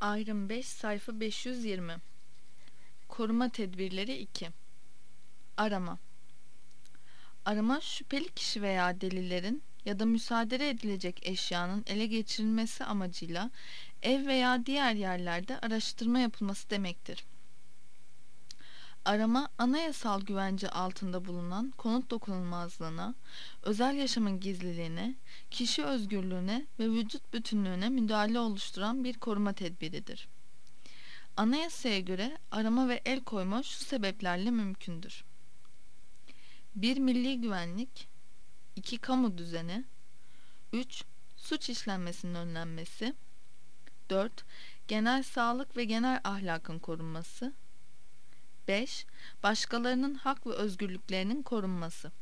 Ayrım 5 sayfa 520. Koruma tedbirleri 2. Arama. Arama, şüpheli kişi veya delillerin ya da müsaade edilecek eşyanın ele geçirilmesi amacıyla ev veya diğer yerlerde araştırma yapılması demektir. Arama, anayasal güvence altında bulunan konut dokunulmazlığına, özel yaşamın gizliliğine, kişi özgürlüğüne ve vücut bütünlüğüne müdahale oluşturan bir koruma tedbiridir. Anayasaya göre arama ve el koyma şu sebeplerle mümkündür: 1. Milli güvenlik. 2. Kamu düzeni. 3. Suç işlenmesinin önlenmesi. 4. Genel sağlık ve genel ahlakın korunması. 5. Başkalarının hak ve özgürlüklerinin korunması.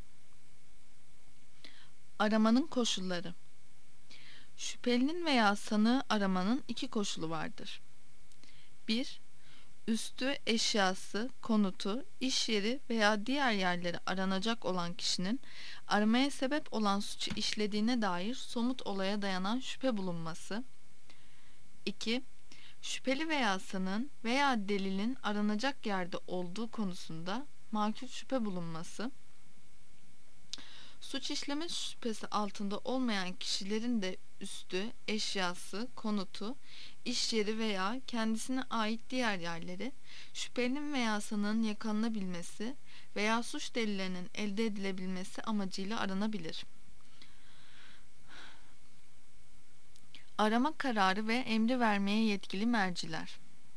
Aramanın koşulları. Şüphelinin veya sanığı aramanın iki koşulu vardır. 1. Üstü, eşyası, konutu, iş yeri veya diğer yerleri aranacak olan kişinin aramaya sebep olan suçu işlediğine dair somut olaya dayanan şüphe bulunması. 2. Şüpheli veya sanığın veya delilin aranacak yerde olduğu konusunda makul şüphe bulunması. Suç işleme şüphesi altında olmayan kişilerin de üstü, eşyası, konutu, iş yeri veya kendisine ait diğer yerleri şüphelinin veya sanığın yakalanabilmesi veya suç delillerinin elde edilebilmesi amacıyla aranabilir. Arama kararı ve emri vermeye yetkili merciler.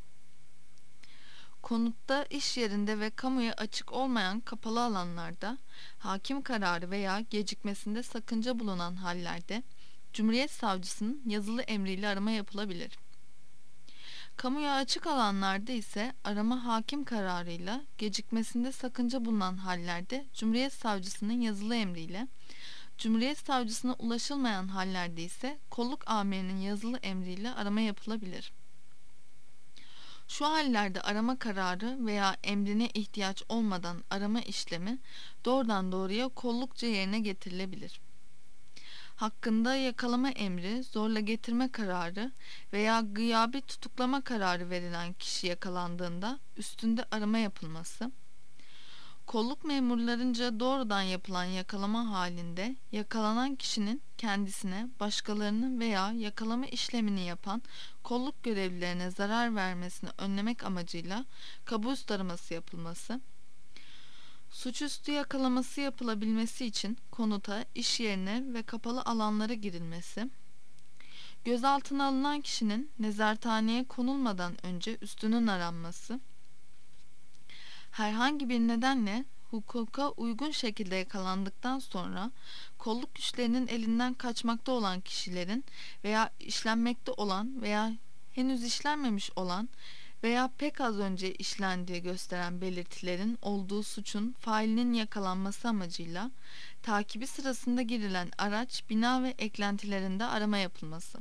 Konutta, iş yerinde ve kamuya açık olmayan kapalı alanlarda, hakim kararı veya gecikmesinde sakınca bulunan hallerde Cumhuriyet Savcısının yazılı emriyle arama yapılabilir. Kamuya açık alanlarda ise arama hakim kararıyla, gecikmesinde sakınca bulunan hallerde Cumhuriyet Savcısının yazılı emriyle, Cumhuriyet Savcısına ulaşılmayan hallerde ise kolluk amirinin yazılı emriyle arama yapılabilir. Şu hallerde arama kararı veya emrine ihtiyaç olmadan arama işlemi doğrudan doğruya kollukça yerine getirilebilir. Hakkında yakalama emri, zorla getirme kararı veya gıyabi tutuklama kararı verilen kişi yakalandığında üstünde arama yapılması, kolluk memurlarınca doğrudan yapılan yakalama halinde yakalanan kişinin kendisine, başkalarını veya yakalama işlemini yapan kolluk görevlilerine zarar vermesini önlemek amacıyla kabus taraması yapılması, suçüstü yakalaması yapılabilmesi için konuta, iş yerine ve kapalı alanlara girilmesi, gözaltına alınan kişinin nezarethaneye konulmadan önce üstünün aranması, herhangi bir nedenle hukuka uygun şekilde yakalandıktan sonra kolluk güçlerinin elinden kaçmakta olan kişilerin veya işlenmekte olan veya henüz işlenmemiş olan veya pek az önce işlendiği gösteren belirtilerin olduğu suçun failinin yakalanması amacıyla takibi sırasında girilen araç, bina ve eklentilerinde arama yapılması.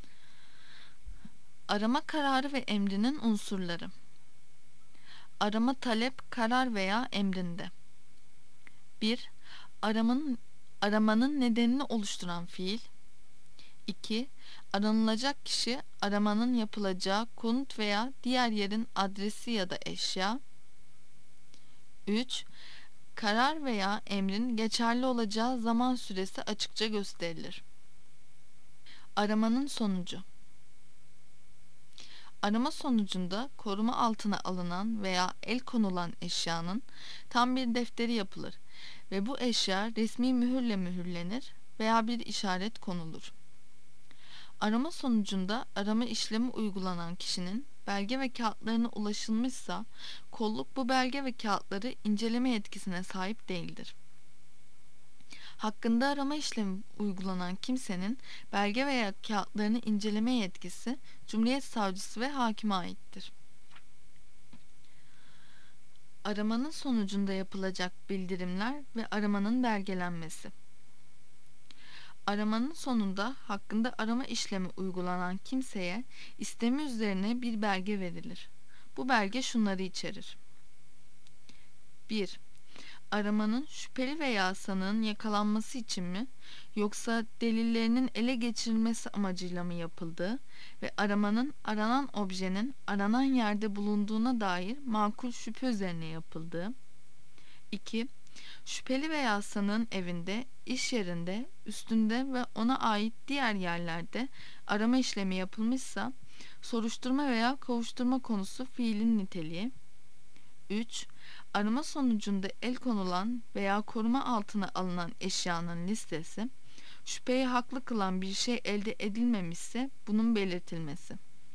Arama kararı ve emrinin unsurları. Arama talep, karar veya emrinde. 1. Aramanın nedenini oluşturan fiil. 2. Aranılacak kişi, aramanın yapılacağı konut veya diğer yerin adresi ya da eşya. 3. Karar veya emrin geçerli olacağı zaman süresi açıkça gösterilir. Aramanın sonucu. Arama sonucunda koruma altına alınan veya el konulan eşyanın tam bir defteri yapılır ve bu eşya resmi mühürle mühürlenir veya bir işaret konulur. Arama sonucunda arama işlemi uygulanan kişinin belge ve kağıtlarına ulaşılmışsa kolluk bu belge ve kağıtları inceleme yetkisine sahip değildir. Hakkında arama işlemi uygulanan kimsenin belge veya kağıtlarını inceleme yetkisi Cumhuriyet Savcısı ve hakime aittir. Aramanın sonucunda yapılacak bildirimler ve aramanın belgelenmesi. Aramanın sonunda hakkında arama işlemi uygulanan kimseye istemi üzerine bir belge verilir. Bu belge şunları içerir: 1. Aramanın şüpheli veya sanığın yakalanması için mi, yoksa delillerinin ele geçirilmesi amacıyla mı yapıldığı ve aramanın aranan objenin aranan yerde bulunduğuna dair makul şüphe üzerine yapıldığı. 2. Şüpheli veya sanığın evinde, iş yerinde, üstünde ve ona ait diğer yerlerde arama işlemi yapılmışsa, soruşturma veya kovuşturma konusu fiilin niteliği. 3. Arama sonucunda el konulan veya koruma altına alınan eşyanın listesi, şüpheyi haklı kılan bir şey elde edilmemişse bunun belirtilmesi.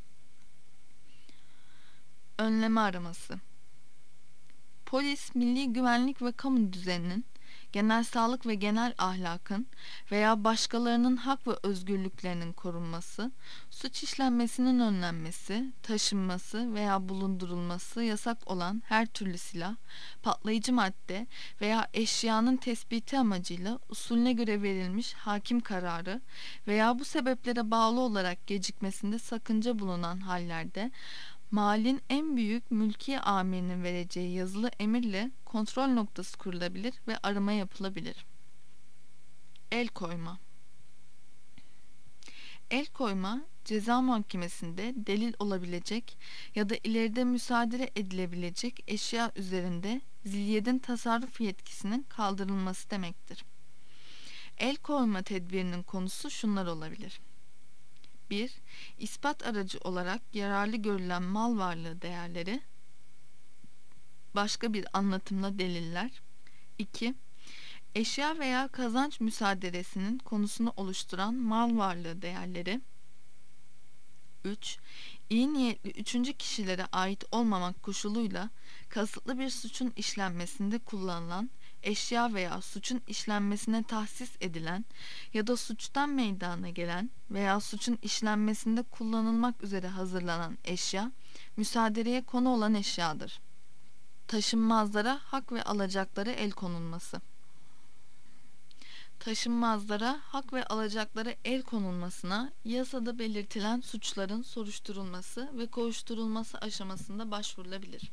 Önleme araması. Polis, milli güvenlik ve kamu düzeninin, genel sağlık ve genel ahlakın veya başkalarının hak ve özgürlüklerinin korunması, suç işlenmesinin önlenmesi, taşınması veya bulundurulması yasak olan her türlü silah, patlayıcı madde veya eşyanın tespiti amacıyla usulüne göre verilmiş hakim kararı veya bu sebeplere bağlı olarak gecikmesinde sakınca bulunan hallerde malin en büyük mülkiye amirinin vereceği yazılı emirle kontrol noktası kurulabilir ve arama yapılabilir. El koyma. El koyma, ceza mahkemesinde delil olabilecek ya da ileride müsaade edilebilecek eşya üzerinde zilyedin tasarruf yetkisinin kaldırılması demektir. El koyma tedbirinin konusu şunlar olabilir. 1. İspat aracı olarak yararlı görülen mal varlığı değerleri, başka bir anlatımla deliller. 2. Eşya veya kazanç müsaaderesinin konusunu oluşturan mal varlığı değerleri. 3. İyi niyetli üçüncü kişilere ait olmamak koşuluyla kasıtlı bir suçun işlenmesinde kullanılan eşya veya suçun işlenmesine tahsis edilen ya da suçtan meydana gelen veya suçun işlenmesinde kullanılmak üzere hazırlanan eşya, müsaadereye konu olan eşyadır. Taşınmazlara hak ve alacaklara el konulması. Taşınmazlara hak ve alacaklara el konulmasına yasada belirtilen suçların soruşturulması ve kovuşturulması aşamasında başvurulabilir.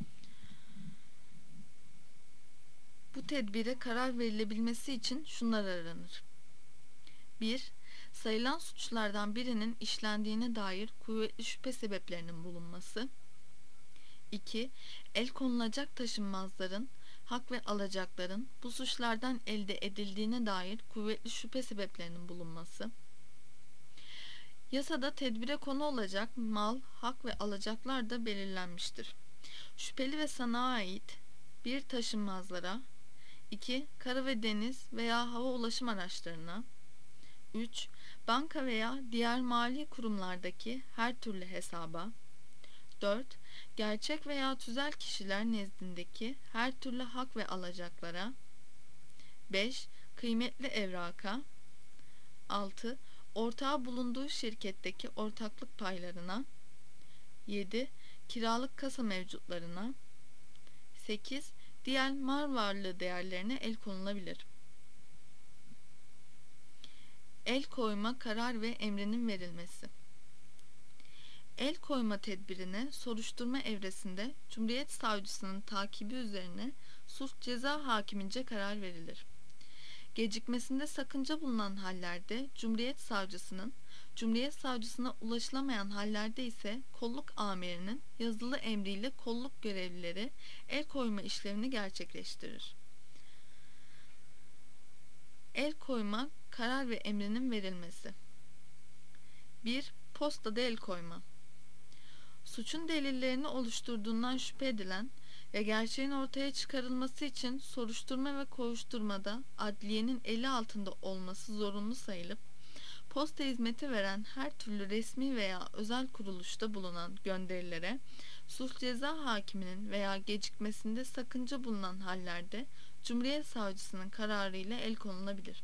Bu tedbire karar verilebilmesi için şunlar aranır. 1. Sayılan suçlardan birinin işlendiğine dair kuvvetli şüphe sebeplerinin bulunması. 2. El konulacak taşınmazların, hak ve alacakların bu suçlardan elde edildiğine dair kuvvetli şüphe sebeplerinin bulunması. Yasada tedbire konu olacak mal, hak ve alacaklar da belirlenmiştir. Şüpheli ve sanığa ait 1. Taşınmazlara, 2. Kara ve deniz veya hava ulaşım araçlarına, 3. Banka veya diğer mali kurumlardaki her türlü hesaba, 4. Gerçek veya tüzel kişiler nezdindeki her türlü hak ve alacaklara, 5. Kıymetli evraka, 6. Ortağı bulunduğu şirketteki ortaklık paylarına, 7. Kiralık kasa mevcutlarına, 8. Diğer mal varlığı değerlerine el konulabilir. El koyma karar ve emrinin verilmesi. El koyma tedbirine soruşturma evresinde Cumhuriyet Savcısının takibi üzerine suç ceza hakimince karar verilir. Gecikmesinde sakınca bulunan hallerde Cumhuriyet Savcısının, Cumhuriyet Savcısına ulaşılamayan hallerde ise kolluk amirinin yazılı emriyle kolluk görevlileri el koyma işlevini gerçekleştirir. El koyma karar ve emrinin verilmesi. 1. Postada el koyma. Suçun delillerini oluşturduğundan şüphe edilen ve gerçeğin ortaya çıkarılması için soruşturma ve kovuşturmada adliyenin eli altında olması zorunlu sayılıp, posta hizmeti veren her türlü resmi veya özel kuruluşta bulunan gönderilere, suç ceza hakiminin veya gecikmesinde sakınca bulunan hallerde Cumhuriyet Savcısının kararıyla el konulabilir.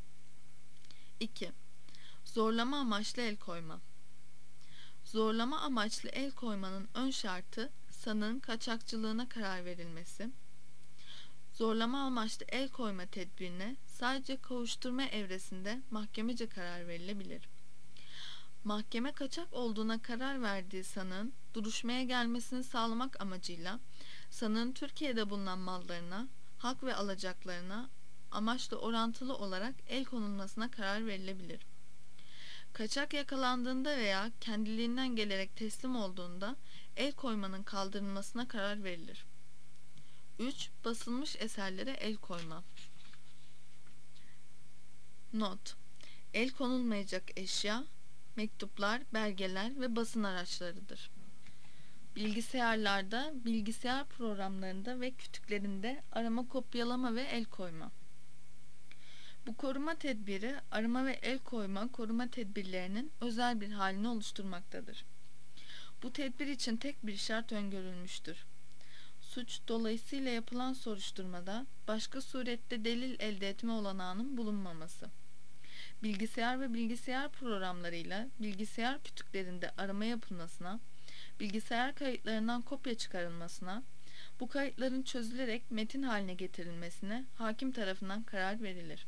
2. Zorlama amaçlı el koyma. Zorlama amaçlı el koymanın ön şartı sanığın kaçakçılığına karar verilmesi. Zorlama amaçlı el koyma tedbirine sadece kovuşturma evresinde mahkemece karar verilebilir. Mahkeme kaçak olduğuna karar verdiği sanığın duruşmaya gelmesini sağlamak amacıyla sanığın Türkiye'de bulunan mallarına hak ve alacaklarına amaçla orantılı olarak el konulmasına karar verilebilir. Kaçak yakalandığında veya kendiliğinden gelerek teslim olduğunda el koymanın kaldırılmasına karar verilir. 3. Basılmış eserlere el koyma. Not: El konulmayacak eşya, mektuplar, belgeler ve basın araçlarıdır. Bilgisayarlarda, bilgisayar programlarında ve kütüklerinde arama, kopyalama ve el koyma. Bu koruma tedbiri, arama ve el koyma koruma tedbirlerinin özel bir halini oluşturmaktadır. Bu tedbir için tek bir şart öngörülmüştür. Suç dolayısıyla yapılan soruşturmada başka surette delil elde etme olanağının bulunmaması. Bilgisayar ve bilgisayar programlarıyla bilgisayar kütüklerinde arama yapılmasına, bilgisayar kayıtlarından kopya çıkarılmasına, bu kayıtların çözülerek metin haline getirilmesine hakim tarafından karar verilir.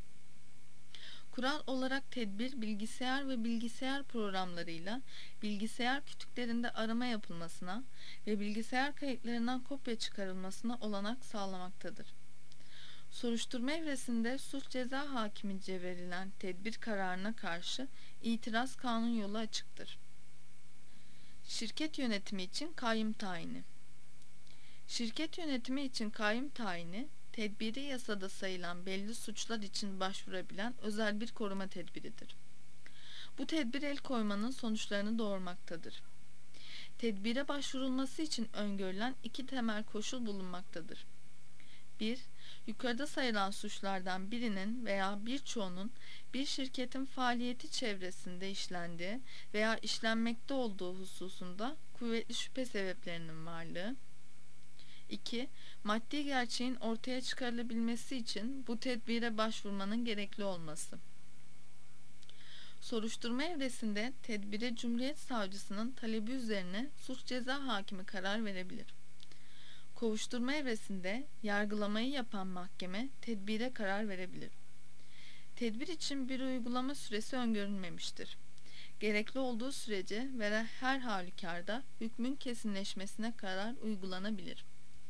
Kural olarak tedbir, bilgisayar ve bilgisayar programlarıyla bilgisayar kütüklerinde arama yapılmasına ve bilgisayar kayıtlarından kopya çıkarılmasına olanak sağlamaktadır. Soruşturma evresinde suç ceza hakimince verilen tedbir kararına karşı itiraz kanun yolu açıktır. Şirket yönetimi için kayyum tayini. Şirket yönetimi için kayyum tayini, tedbiri yasada sayılan belli suçlar için başvurabilen özel bir koruma tedbiridir. Bu tedbir el koymanın sonuçlarını doğurmaktadır. Tedbire başvurulması için öngörülen iki temel koşul bulunmaktadır. 1. Yukarıda sayılan suçlardan birinin veya birçoğunun bir şirketin faaliyeti çevresinde işlendiği veya işlenmekte olduğu hususunda kuvvetli şüphe sebeplerinin varlığı. 2. Maddi gerçeğin ortaya çıkarılabilmesi için bu tedbire başvurmanın gerekli olması. Soruşturma evresinde tedbire Cumhuriyet Savcısının talebi üzerine suç ceza hakimi karar verebilir. Kovuşturma evresinde yargılamayı yapan mahkeme tedbire karar verebilir. Tedbir için bir uygulama süresi öngörülmemiştir. Gerekli olduğu sürece ve her halükarda hükmün kesinleşmesine karar uygulanabilir.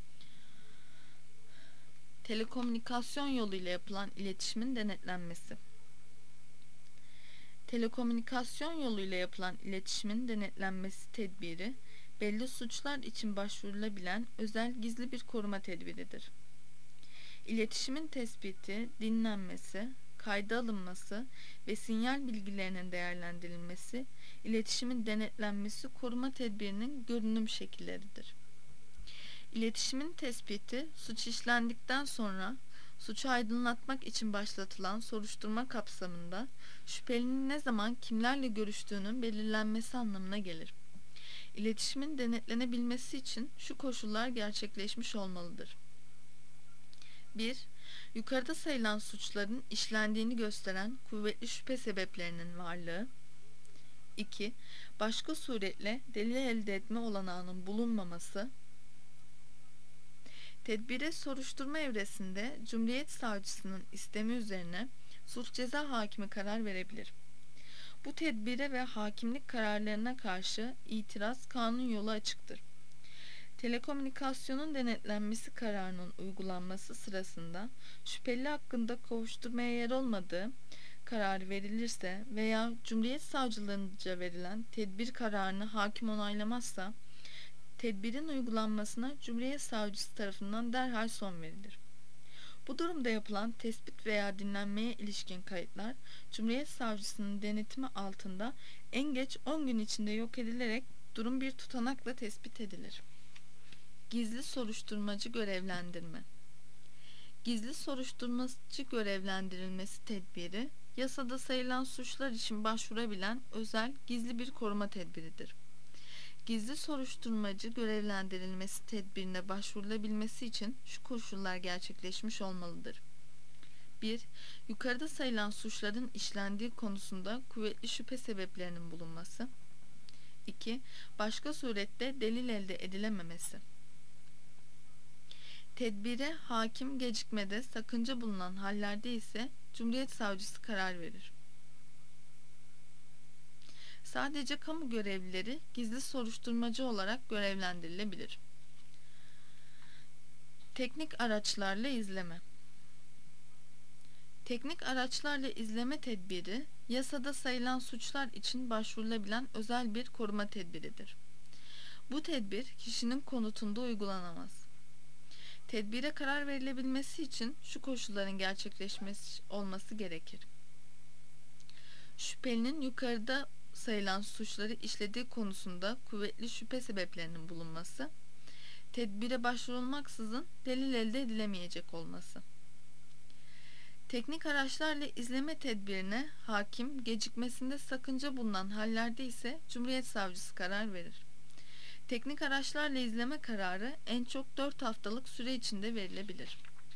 Telekomünikasyon yoluyla yapılan iletişimin denetlenmesi. Telekomünikasyon yoluyla yapılan iletişimin denetlenmesi tedbiri, belli suçlar için başvurulabilen özel gizli bir koruma tedbiridir. İletişimin tespiti, dinlenmesi, kayda alınması ve sinyal bilgilerinin değerlendirilmesi, iletişimin denetlenmesi koruma tedbirinin görünüm şekilleridir. İletişimin tespiti, suç işlendikten sonra suçu aydınlatmak için başlatılan soruşturma kapsamında şüphelinin ne zaman kimlerle görüştüğünün belirlenmesi anlamına gelir. İletişimin denetlenebilmesi için şu koşullar gerçekleşmiş olmalıdır. 1. Yukarıda sayılan suçların işlendiğini gösteren kuvvetli şüphe sebeplerinin varlığı. 2. Başka suretle delil elde etme olanağının bulunmaması. Tedbire soruşturma evresinde Cumhuriyet Savcısının istemi üzerine suç ceza hakimi karar verebilir. Bu tedbire ve hakimlik kararlarına karşı itiraz kanun yolu açıktır. Telekomünikasyonun denetlenmesi kararının uygulanması sırasında şüpheli hakkında kovuşturmaya yer olmadığı karar verilirse veya Cumhuriyet Savcılığınca verilen tedbir kararını hakim onaylamazsa, tedbirin uygulanmasına Cumhuriyet Savcısı tarafından derhal son verilir. Bu durumda yapılan tespit veya dinlenmeye ilişkin kayıtlar, Cumhuriyet Savcısının denetimi altında en geç 10 gün içinde yok edilerek durum bir tutanakla tespit edilir. Gizli soruşturmacı görevlendirme. Gizli soruşturmacı görevlendirilmesi tedbiri, yasada sayılan suçlar için başvurabilen özel gizli bir koruma tedbiridir. Gizli soruşturmacı görevlendirilmesi tedbirine başvurulabilmesi için şu koşullar gerçekleşmiş olmalıdır. 1. Yukarıda sayılan suçların işlendiği konusunda kuvvetli şüphe sebeplerinin bulunması. 2. Başka surette delil elde edilememesi. Tedbire hakim gecikmede sakınca bulunan hallerde ise Cumhuriyet Savcısı karar verir. Sadece kamu görevlileri gizli soruşturmacı olarak görevlendirilebilir. Teknik araçlarla izleme. Teknik araçlarla izleme tedbiri, yasada sayılan suçlar için başvurulabilen özel bir koruma tedbiridir. Bu tedbir, kişinin konutunda uygulanamaz. Tedbire karar verilebilmesi için şu koşulların gerçekleşmesi olması gerekir. Şüphelinin yukarıda sayılan suçları işlediği konusunda kuvvetli şüphe sebeplerinin bulunması, tedbire başvurulmaksızın delil elde edilemeyecek olması. Teknik araçlarla izleme tedbirine hakim gecikmesinde sakınca bulunan hallerde ise Cumhuriyet Savcısı karar verir. Teknik araçlarla izleme kararı en çok 4 haftalık süre içinde verilebilir.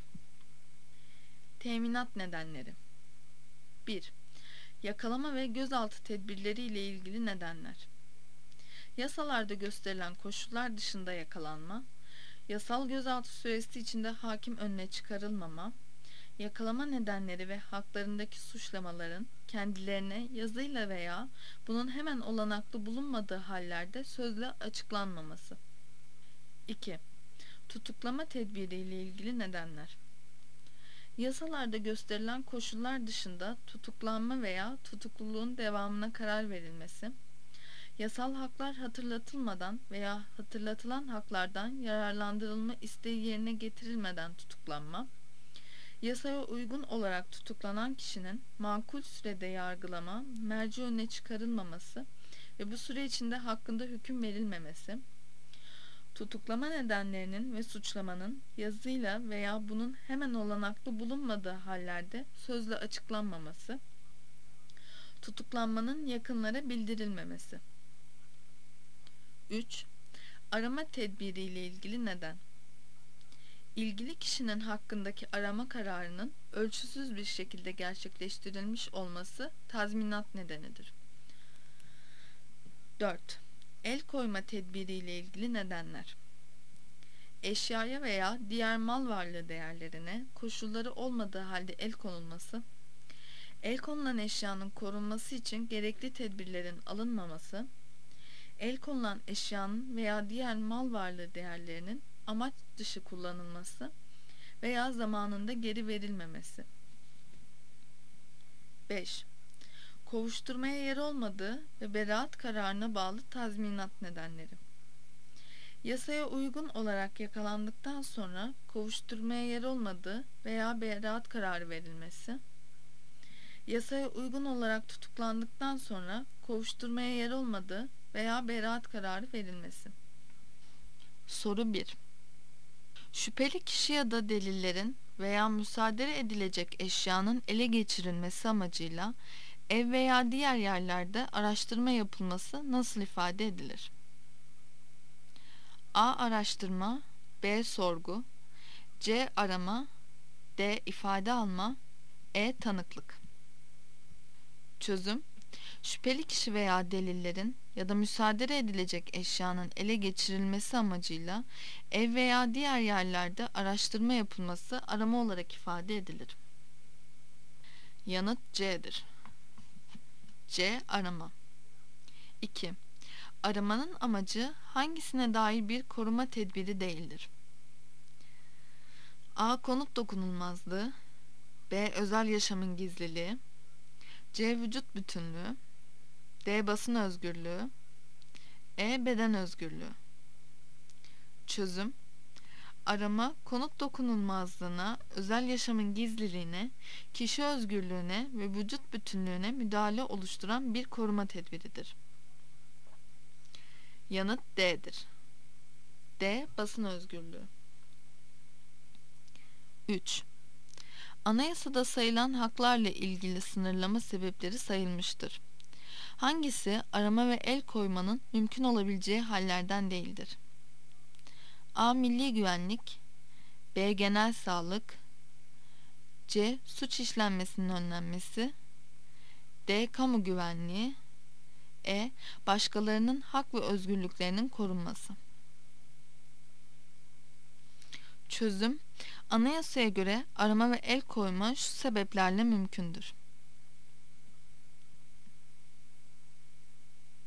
Teminat nedenleri. 1. Yakalama ve gözaltı tedbirleri ile ilgili nedenler. Yasalarda gösterilen koşullar dışında yakalanma, yasal gözaltı süresi içinde hakim önüne çıkarılmama, yakalama nedenleri ve haklarındaki suçlamaların kendilerine yazıyla veya bunun hemen olanaklı bulunmadığı hallerde sözle açıklanmaması. 2. Tutuklama tedbiri ile ilgili nedenler. Yasalarda gösterilen koşullar dışında tutuklanma veya tutukluluğun devamına karar verilmesi, yasal haklar hatırlatılmadan veya hatırlatılan haklardan yararlandırılma isteği yerine getirilmeden tutuklanma, yasaya uygun olarak tutuklanan kişinin makul sürede yargılama, merci önüne çıkarılmaması ve bu süre içinde hakkında hüküm verilmemesi, tutuklama nedenlerinin ve suçlamanın yazıyla veya bunun hemen olanaklı bulunmadığı hallerde sözle açıklanmaması, tutuklanmanın yakınlara bildirilmemesi. 3. Arama tedbiri ile ilgili neden. İlgili kişinin hakkındaki arama kararının ölçüsüz bir şekilde gerçekleştirilmiş olması tazminat nedenidir. 4. El koyma tedbiri ile ilgili nedenler. Eşyaya veya diğer mal varlığı değerlerine koşulları olmadığı halde el konulması, el konulan eşyanın korunması için gerekli tedbirlerin alınmaması, el konulan eşyanın veya diğer mal varlığı değerlerinin amaç dışı kullanılması veya zamanında geri verilmemesi. 5. Kovuşturmaya yer olmadığı ve beraat kararına bağlı tazminat nedenleri. Yasaya uygun olarak yakalandıktan sonra kovuşturmaya yer olmadığı veya beraat kararı verilmesi, yasaya uygun olarak tutuklandıktan sonra kovuşturmaya yer olmadığı veya beraat kararı verilmesi. Soru 1. Şüpheli kişi ya da delillerin veya müsaade edilecek eşyanın ele geçirilmesi amacıyla ev veya diğer yerlerde araştırma yapılması nasıl ifade edilir? A. Araştırma, B. Sorgu, C. Arama, D. ifade alma, E. Tanıklık. Çözüm: şüpheli kişi veya delillerin ya da müsaade edilecek eşyanın ele geçirilmesi amacıyla ev veya diğer yerlerde araştırma yapılması arama olarak ifade edilir. Yanıt C'dir. C. Arama. 2. Aramanın amacı hangisine dair bir koruma tedbiri değildir? A. Konut dokunulmazlığı, B. Özel yaşamın gizliliği, C. Vücut bütünlüğü, D. Basın özgürlüğü, E. Beden özgürlüğü. Çözüm: arama, konut dokunulmazlığına, özel yaşamın gizliliğine, kişi özgürlüğüne ve vücut bütünlüğüne müdahale oluşturan bir koruma tedbiridir. Yanıt D'dir. D. Basın özgürlüğü. 3. Anayasada sayılan haklarla ilgili sınırlama sebepleri sayılmıştır. Hangisi arama ve el koymanın mümkün olabileceği hallerden değildir? A. Milli güvenlik, B. Genel sağlık, C. Suç işlenmesinin önlenmesi, D. Kamu güvenliği, E. Başkalarının hak ve özgürlüklerinin korunması. Çözüm: anayasaya göre arama ve el koyma şu sebeplerle mümkündür.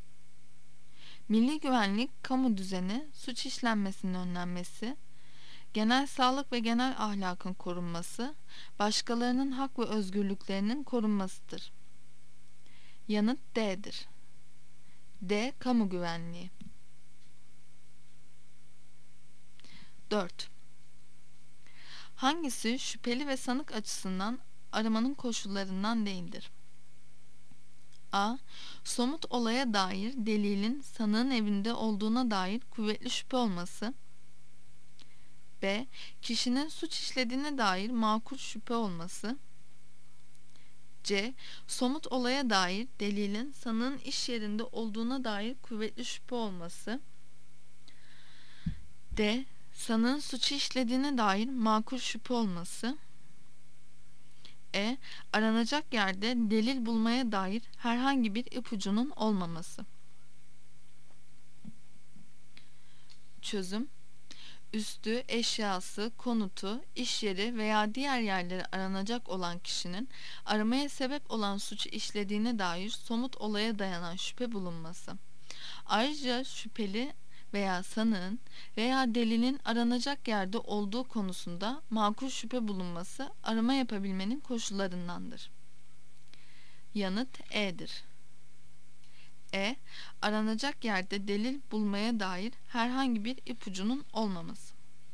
Milli güvenlik, kamu düzeni, suç işlenmesinin önlenmesi, genel sağlık ve genel ahlakın korunması, başkalarının hak ve özgürlüklerinin korunmasıdır. Yanıt D'dir. D. Kamu güvenliği. 4. Hangisi şüpheli ve sanık açısından aramanın koşullarından değildir? A. Somut olaya dair delilin sanığın evinde olduğuna dair kuvvetli şüphe olması. B. Kişinin suç işlediğine dair makul şüphe olması. C. Somut olaya dair delilin sanığın iş yerinde olduğuna dair kuvvetli şüphe olması. D. Sanığın suçu işlediğine dair makul şüphe olması. E. Aranacak yerde delil bulmaya dair herhangi bir ipucunun olmaması. Çözüm: üstü, eşyası, konutu, iş yeri veya diğer yerleri aranacak olan kişinin aramaya sebep olan suçu işlediğine dair somut olaya dayanan şüphe bulunması. Ayrıca şüpheli veya sanığın veya delilin aranacak yerde olduğu konusunda makul şüphe bulunması arama yapabilmenin koşullarındandır. Yanıt E'dir. E. Aranacak yerde delil bulmaya dair herhangi bir ipucunun olmaması.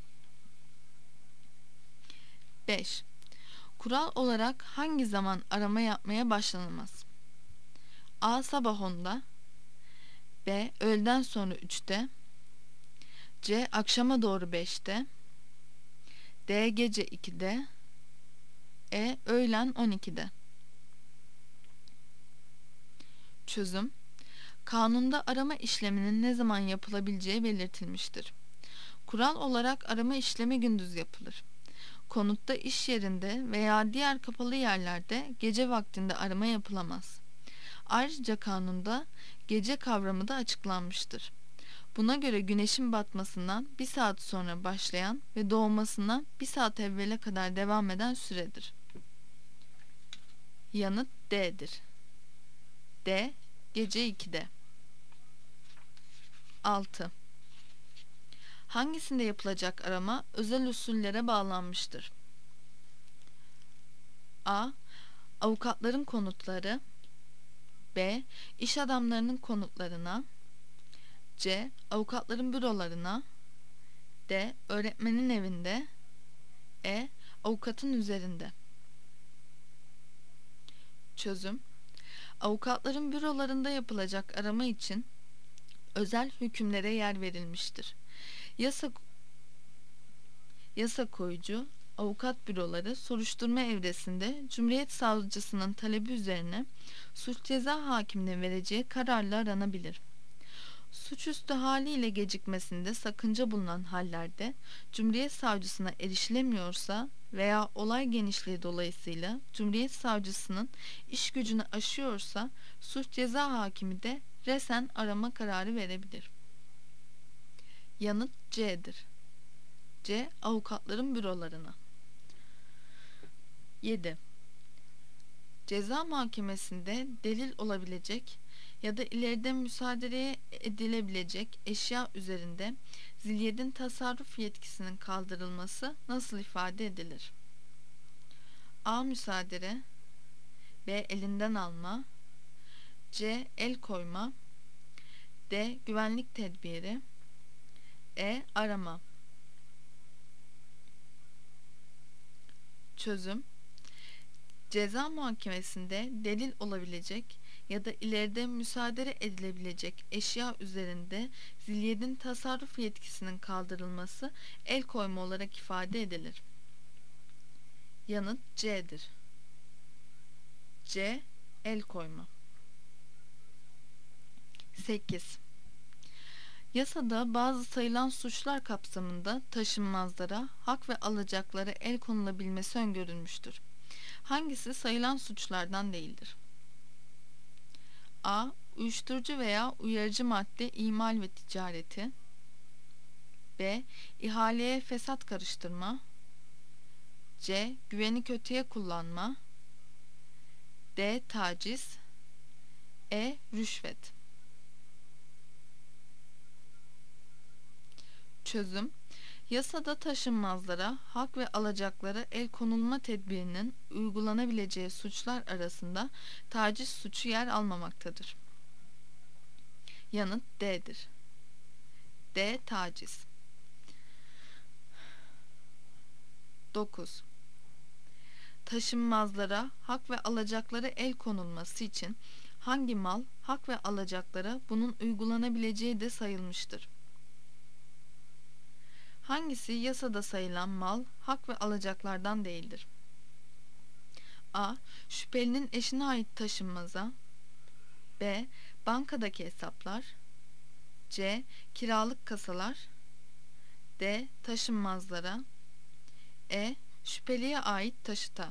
5. Kural olarak hangi zaman arama yapmaya başlanılmaz? A. Sabah 10'da, B. Öğleden sonra 3'te, C. Akşama doğru 5'te, D. Gece 2'de, E. Öğlen 12'de. Çözüm: kanunda arama işleminin ne zaman yapılabileceği belirtilmiştir. Kural olarak arama işlemi gündüz yapılır. Konutta, iş yerinde veya diğer kapalı yerlerde gece vaktinde arama yapılamaz. Ayrıca kanunda gece kavramı da açıklanmıştır. Buna göre güneşin batmasından 1 saat sonra başlayan ve doğmasından 1 saat evvele kadar devam eden süredir. Yanıt D'dir. D. Gece 2'de. 6. Hangisinde yapılacak arama özel usullere bağlanmıştır? A. Avukatların konutları, B. İş adamlarının konutlarına, C. Avukatların bürolarına, D. Öğretmenin evinde, E. Avukatın üzerinde. Çözüm: avukatların bürolarında yapılacak arama için özel hükümlere yer verilmiştir. Yasa koyucu avukat büroları soruşturma evresinde Cumhuriyet Savcısının talebi üzerine suç ceza hakimine vereceği kararla aranabilir. Suçüstü haliyle gecikmesinde sakınca bulunan hallerde Cumhuriyet Savcısına erişilemiyorsa veya olay genişliği dolayısıyla Cumhuriyet Savcısının iş gücünü aşıyorsa suç ceza hakimi de resen arama kararı verebilir. Yanıt C'dir. C. Avukatların bürolarına. 7. Ceza mahkemesinde delil olabilecek ya da ileride müsaade edilebilecek eşya üzerinde zilyedin tasarruf yetkisinin kaldırılması nasıl ifade edilir? A. Müsaade, B. Elinden alma, C. El koyma, D. Güvenlik tedbiri, E. Arama. Çözüm: ceza muhakemesinde delil olabilecek ya da ileride müsaade edilebilecek eşya üzerinde zilyedin tasarruf yetkisinin kaldırılması el koyma olarak ifade edilir. Yanıt C'dir. C. El koyma. 8. Yasada bazı sayılan suçlar kapsamında taşınmazlara, hak ve alacaklara el konulabilmesi öngörülmüştür. Hangisi sayılan suçlardan değildir? A. Uyuşturucu veya uyarıcı madde imal ve ticareti, B. İhaleye fesat karıştırma, C. Güveni kötüye kullanma, D. Taciz, E. Rüşvet. Çözüm: Yasada taşınmazlara, hak ve alacaklara el konulma tedbirinin uygulanabileceği suçlar arasında taciz suçu yer almamaktadır. Yanıt D'dir. D. Taciz. 9. Taşınmazlara, hak ve alacaklara el konulması için hangi mal, hak ve alacaklara bunun uygulanabileceği de sayılmıştır? Hangisi yasada sayılan mal, hak ve alacaklardan değildir? A. Şüphelinin eşine ait taşınmaza. B. Bankadaki hesaplar. C. Kiralık kasalar. D. Taşınmazlara. E. Şüpheliye ait taşıta.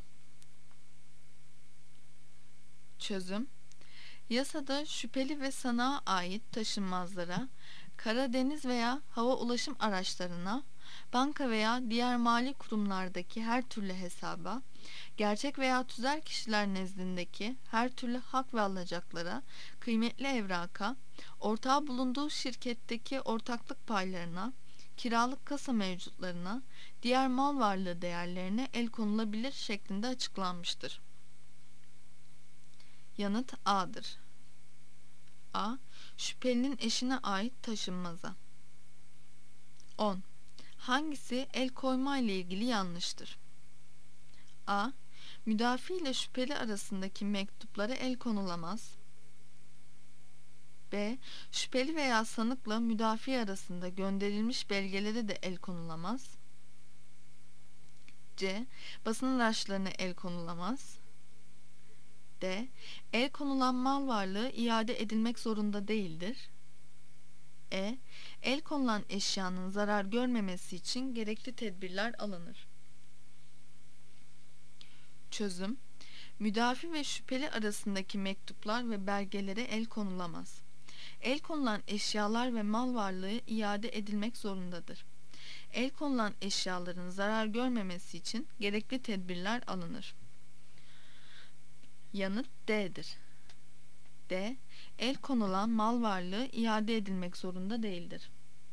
Çözüm: Yasada şüpheli ve sanığa ait taşınmazlara, kara, deniz veya hava ulaşım araçlarına, banka veya diğer mali kurumlardaki her türlü hesaba, gerçek veya tüzel kişiler nezdindeki her türlü hak ve alacaklara, kıymetli evraka, ortağı bulunduğu şirketteki ortaklık paylarına, kiralık kasa mevcutlarına, diğer mal varlığı değerlerine el konulabilir şeklinde açıklanmıştır. Yanıt A'dır. A. Şüphelinin eşine ait taşınmaza. 10. Hangisi el koyma ile ilgili yanlıştır? A. Müdafi ile şüpheli arasındaki mektuplara el konulamaz. B. Şüpheli veya sanıkla müdafi arasında gönderilmiş belgelere de el konulamaz. C. Basın araçlarına el konulamaz. D. El konulan mal varlığı iade edilmek zorunda değildir. E. El konulan eşyanın zarar görmemesi için gerekli tedbirler alınır. Çözüm: Müdafi ve şüpheli arasındaki mektuplar ve belgelere el konulamaz. El konulan eşyalar ve mal varlığı iade edilmek zorundadır. El konulan eşyaların zarar görmemesi için gerekli tedbirler alınır. Yanıt D'dir. D. El konulan mal varlığı iade edilmek zorunda değildir.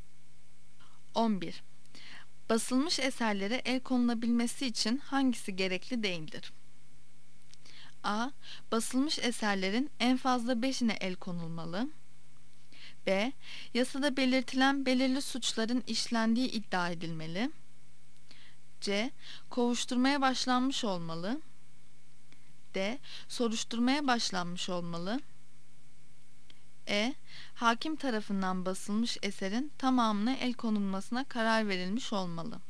11. Basılmış eserlere el konulabilmesi için hangisi gerekli değildir? A. Basılmış eserlerin en fazla 5'ine el konulmalı. B. Yasada belirtilen belirli suçların işlendiği iddia edilmeli. C. Kovuşturmaya başlanmış olmalı. D. Soruşturmaya başlanmış olmalı. E. Hakim tarafından basılmış eserin tamamına el konulmasına karar verilmiş olmalı.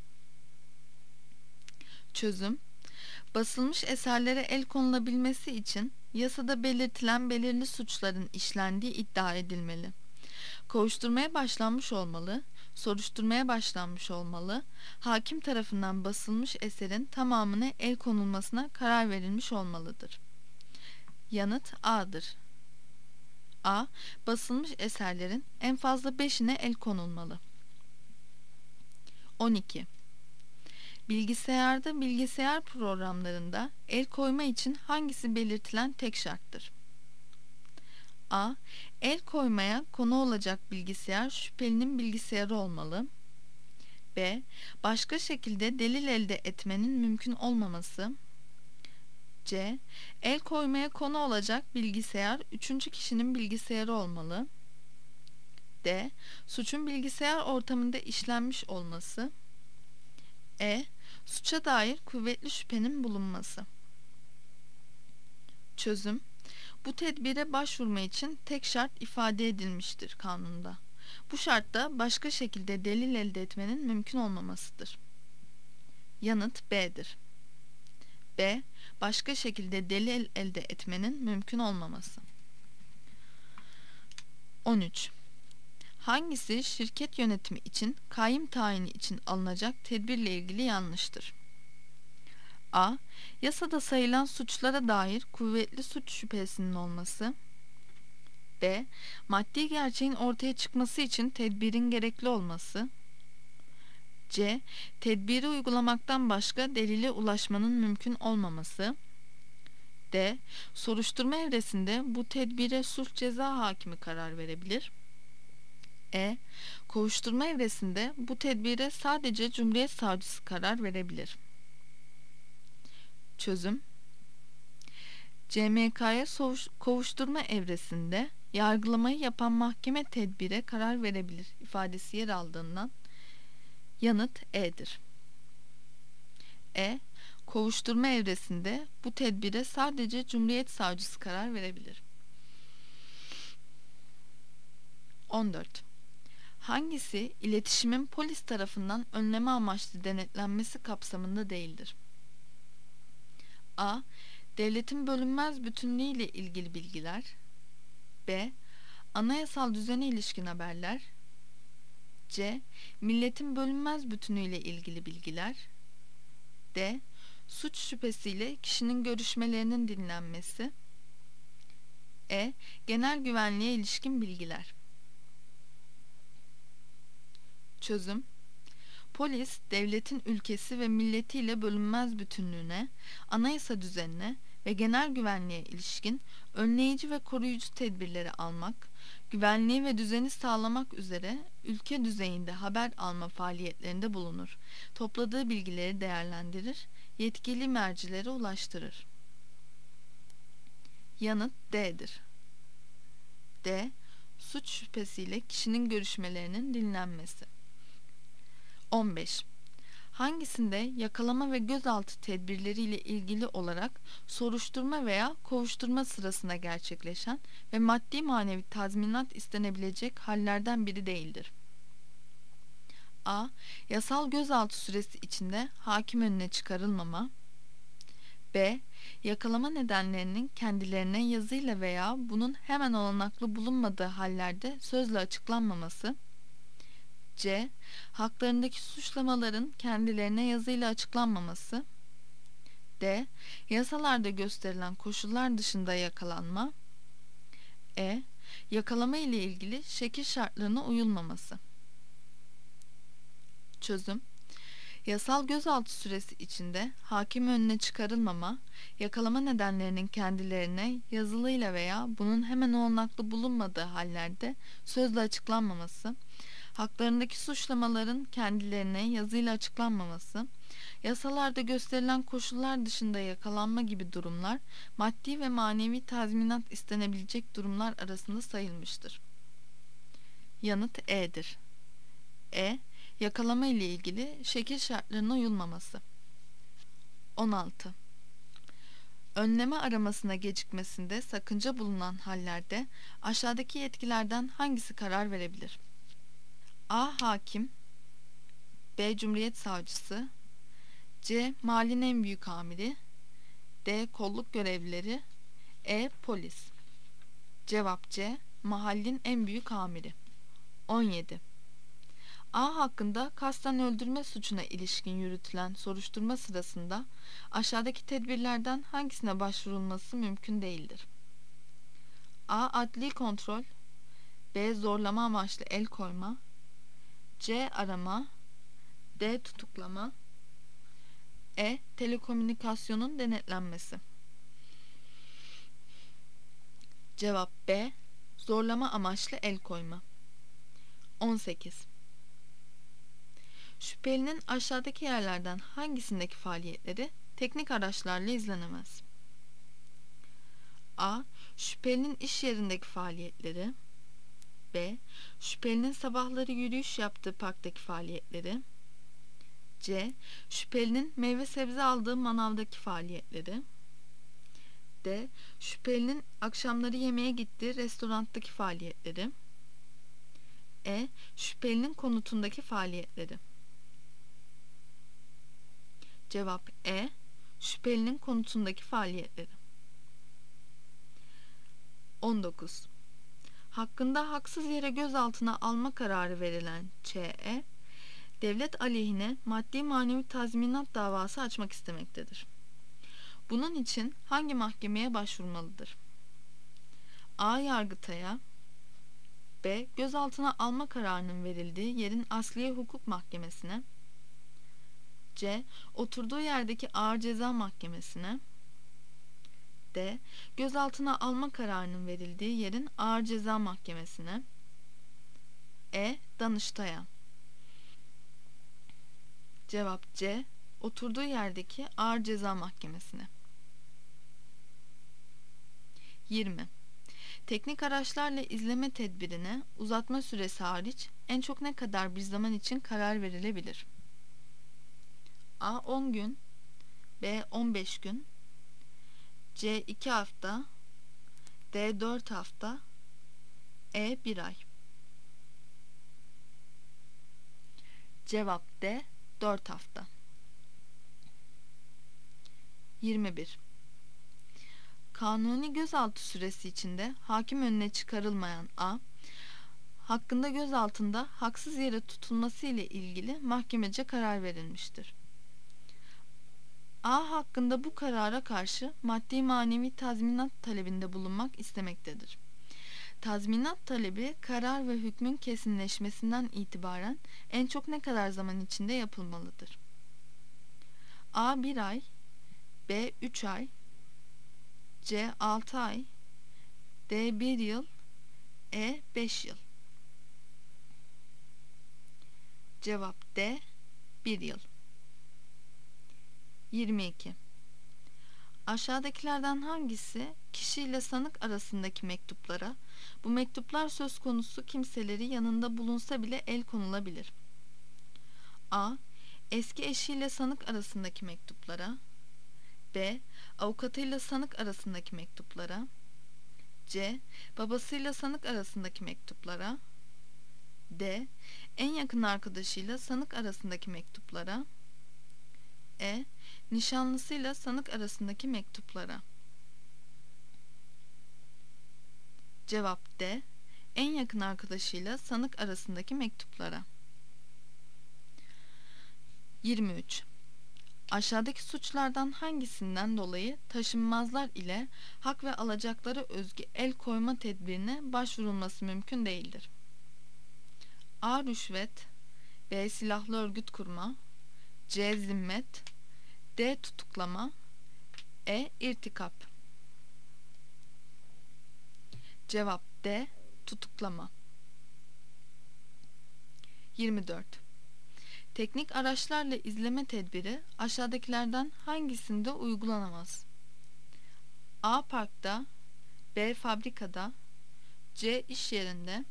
Çözüm: Basılmış eserlere el konulabilmesi için yasada belirtilen belirli suçların işlendiği iddia edilmeli. Kovuşturmaya başlanmış olmalı, soruşturmaya başlanmış olmalı, hakim tarafından basılmış eserin tamamına el konulmasına karar verilmiş olmalıdır. Yanıt A'dır. A. Basılmış eserlerin en fazla 5'ine el konulmalı. 12. Bilgisayarda bilgisayar programlarında el koyma için hangisi belirtilen tek şarttır? A. El koymaya konu olacak bilgisayar şüphelinin bilgisayarı olmalı. B. Başka şekilde delil elde etmenin mümkün olmaması. C. El koymaya konu olacak bilgisayar üçüncü kişinin bilgisayarı olmalı. D. Suçun bilgisayar ortamında işlenmiş olması. E. Suça dair kuvvetli şüphenin bulunması. Çözüm: Bu tedbire başvurma için tek şart ifade edilmiştir kanunda. Bu şartta başka şekilde delil elde etmenin mümkün olmamasıdır. Yanıt B'dir. B. Başka şekilde delil elde etmenin mümkün olmaması. 13. Hangisi şirket yönetimi için kayyım tayini için alınacak tedbirle ilgili yanlıştır? A. Yasada sayılan suçlara dair kuvvetli suç şüphesinin olması. B. Maddi gerçeğin ortaya çıkması için tedbirin gerekli olması. C. Tedbiri uygulamaktan başka delile ulaşmanın mümkün olmaması. D. Soruşturma evresinde bu tedbire sulh ceza hakimi karar verebilir. E. Kovuşturma evresinde bu tedbire sadece Cumhuriyet Savcısı karar verebilir. Çözüm: CMK'ya kovuşturma evresinde yargılamayı yapan mahkeme tedbire karar verebilir ifadesi yer aldığından yanıt E'dir. E. Kovuşturma evresinde bu tedbire sadece Cumhuriyet Savcısı karar verebilir. 14. Hangisi iletişimin polis tarafından önleme amaçlı denetlenmesi kapsamında değildir? A. Devletin bölünmez bütünlüğü ile ilgili bilgiler. B. Anayasal düzene ilişkin haberler. C. Milletin bölünmez bütünlüğü ile ilgili bilgiler. D. Suç şüphesiyle kişinin görüşmelerinin dinlenmesi. E. Genel güvenliğe ilişkin bilgiler. Çözüm: Polis, devletin ülkesi ve milletiyle bölünmez bütünlüğüne, anayasa düzenine ve genel güvenliğe ilişkin önleyici ve koruyucu tedbirleri almak, güvenliği ve düzeni sağlamak üzere ülke düzeyinde haber alma faaliyetlerinde bulunur. Topladığı bilgileri değerlendirir, yetkili mercilere ulaştırır. Yanıt D'dir. D. Suç şüphesiyle kişinin görüşmelerinin dinlenmesi. 15. Hangisinde yakalama ve gözaltı tedbirleriyle ilgili olarak soruşturma veya kovuşturma sırasında gerçekleşen ve maddi manevi tazminat istenebilecek hallerden biri değildir? A. Yasal gözaltı süresi içinde hakim önüne çıkarılmama. B. Yakalama nedenlerinin kendilerine yazıyla veya bunun hemen olanaklı bulunmadığı hallerde sözle açıklanmaması. C. Haklarındaki suçlamaların kendilerine yazıyla açıklanmaması. D. Yasalarda gösterilen koşullar dışında yakalanma. E. Yakalama ile ilgili şekil şartlarına uyulmaması. Çözüm: Yasal gözaltı süresi içinde hakim önüne çıkarılmama, yakalama nedenlerinin kendilerine yazılıyla veya bunun hemen olanaklı bulunmadığı hallerde sözle açıklanmaması, haklarındaki suçlamaların kendilerine yazıyla açıklanmaması, yasalarda gösterilen koşullar dışında yakalanma gibi durumlar, maddi ve manevi tazminat istenebilecek durumlar arasında sayılmıştır. Yanıt E'dir. E. Yakalama ile ilgili şekil şartlarına uyulmaması. 16. Önleme aramasına gecikmesinde sakınca bulunan hallerde aşağıdaki yetkilerden hangisi karar verebilir? A. Hakim. B. Cumhuriyet Savcısı. C. Mahallin en büyük amiri. D. Kolluk görevlileri. E. Polis. Cevap C. Mahallin en büyük amiri. 17. A hakkında kasten öldürme suçuna ilişkin yürütülen soruşturma sırasında aşağıdaki tedbirlerden hangisine başvurulması mümkün değildir? A. Adli kontrol. B. Zorlama amaçlı el koyma. C. Arama. D. Tutuklama. E. Telekomünikasyonun denetlenmesi. Cevap B. Zorlama amaçlı el koyma. 18. Şüphelinin aşağıdaki yerlerden hangisindeki faaliyetleri teknik araçlarla izlenemez? A. Şüphelinin iş yerindeki faaliyetleri. B. Şüphelinin sabahları yürüyüş yaptığı parktaki faaliyetleri. C. Şüphelinin meyve sebze aldığı manavdaki faaliyetleri. D. Şüphelinin akşamları yemeğe gittiği restoranttaki faaliyetleri. E. Şüphelinin konutundaki faaliyetleri. Cevap E. Şüphelinin konutundaki faaliyetleri. 19. Hakkında haksız yere gözaltına alma kararı verilen Ç.E. devlet aleyhine maddi manevi tazminat davası açmak istemektedir. Bunun için hangi mahkemeye başvurmalıdır? A. Yargıtay'a. B. Gözaltına alma kararının verildiği yerin Asliye Hukuk Mahkemesi'ne. C. Oturduğu yerdeki Ağır Ceza Mahkemesi'ne. D. Gözaltına alma kararının verildiği yerin Ağır Ceza Mahkemesi'ne. Danıştay'a. Cevap C. Oturduğu yerdeki Ağır Ceza Mahkemesi'ne. 20. Teknik araçlarla izleme tedbirine uzatma süresi hariç en çok ne kadar bir zaman için karar verilebilir? A. 10 gün, B. 15 gün, C. 2 hafta, D. 4 hafta, 1 ay. Cevap D. 4 hafta. 21. Kanuni gözaltı süresi içinde hakim önüne çıkarılmayan A, hakkında gözaltında haksız yere tutulması ile ilgili mahkemece karar verilmiştir. A hakkında bu karara karşı maddi manevi tazminat talebinde bulunmak istemektedir. Tazminat talebi karar ve hükmün kesinleşmesinden itibaren en çok ne kadar zaman içinde yapılmalıdır? A 1 ay, B 3 ay, C 6 ay, D 1 yıl, 5 yıl. Cevap D 1 yıl. 22. Aşağıdakilerden hangisi kişiyle sanık arasındaki mektuplara, bu mektuplar söz konusu kimseleri yanında bulunsa bile el konulabilir? A. Eski eşiyle sanık arasındaki mektuplara, B. Avukatıyla sanık arasındaki mektuplara, C. Babasıyla sanık arasındaki mektuplara, D. En yakın arkadaşıyla sanık arasındaki mektuplara, nişanlısıyla sanık arasındaki mektuplara. Cevap D. En yakın arkadaşıyla sanık arasındaki mektuplara. 23. Aşağıdaki suçlardan hangisinden dolayı taşınmazlar ile hak ve alacaklara özgü el koyma tedbirine başvurulması mümkün değildir? A. Rüşvet, B. Silahlı örgüt kurma, C. Zimmet, D. Tutuklama, irtikap. Cevap D. Tutuklama. 24. Teknik araçlarla izleme tedbiri aşağıdakilerden hangisinde uygulanamaz? A. Parkta, B. Fabrikada, C. İş yerinde,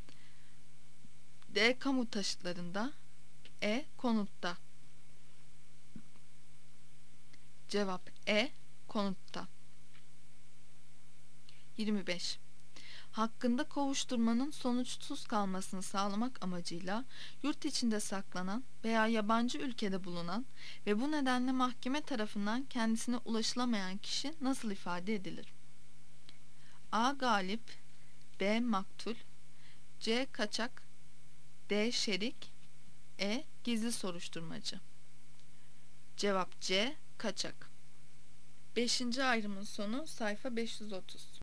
D. Kamu taşıtlarında, Konutta. Cevap konutta. 25. Hakkında kovuşturmanın sonuçsuz kalmasını sağlamak amacıyla yurt içinde saklanan veya yabancı ülkede bulunan ve bu nedenle mahkeme tarafından kendisine ulaşılamayan kişi nasıl ifade edilir? A. Galip, B. Maktul, C. Kaçak, D. Şerik, Gizli soruşturmacı. Cevap C. Kaçak. 5. ayrımın sonu sayfa 530.